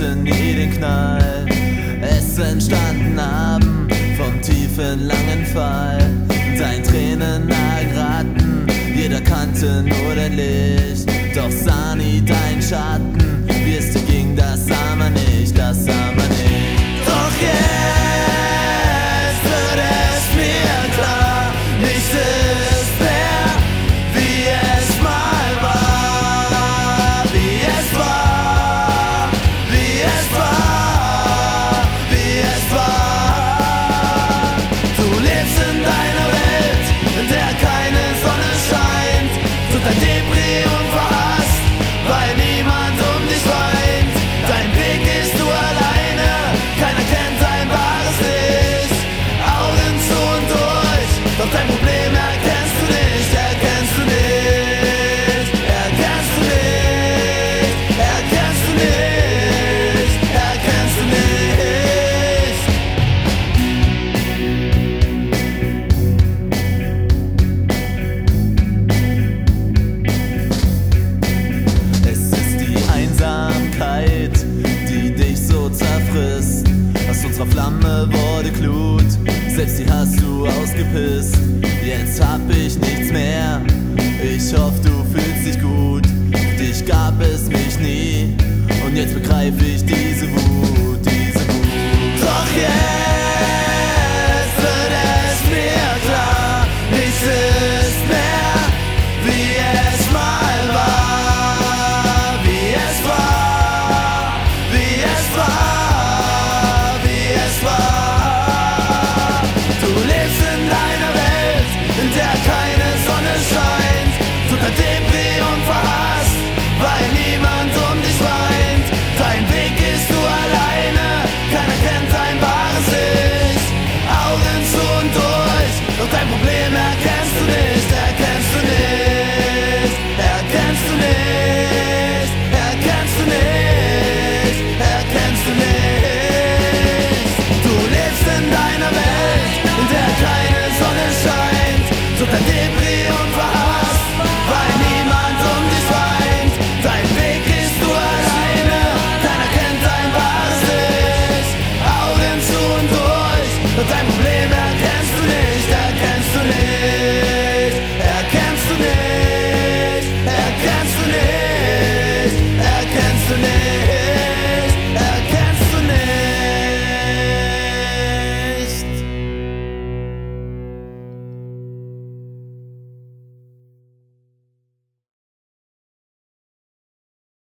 hatte nie den Knall. Es entstanden Narben vom tiefen, langen Fall. Dein Tränen raten, jeder kannte nur dein Licht. Doch sah nie dein Schatten, wie es dir ging, das sah man nicht, das sah man nicht. Doch jetzt wird es mir klar, nichts ist mehr, wie es mal war, wie es war, wie es war, wie es war. Du lebst in deiner Welt, in der keine Sonne scheint, zu dein Debris und verhasst, weil niemand um dich weint. Dein Weg ist du alleine, keiner kennt dein wahres Licht. Augen zu und durch, doch dein Problem erkennst du nicht, erkennst du nicht, erkennst du nicht, erkennst du nicht, erkennst du nicht. Es ist die Einsamkeit, die dich so zerfrisst. Aus unserer Flamme wurde Glut, selbst die hast du ausgepisst. Jetzt hab ich nichts mehr, ich hoffe du fühlst dich gut. Für dich gab es mich nie und jetzt begreif ich diese Wut, diese Wut. Doch jetzt wird es mir klar, nichts ist mehr, wie es mal war, wie es war, wie es war, wie es war. Du lebst in deiner Welt, in der keine Sonne scheint, total Debris und verhasst, weil niemand um dich weint. Dein Weg ist du alleine, keiner kennt dein wahres Licht. Augen zu und durch, doch dein Problem erkennst du nicht, erkennst du nicht, erkennst du nicht, erkennst du nicht, erkennst du nicht. Du lebst in deiner Welt, in der keine Sonne scheint, total Debris und verhasst, weil niemand um dich weint. Dein Weg ist du alleine, keiner kennt dein wahres Licht. Augen zu und durch, doch dein Problem erkennst du nicht.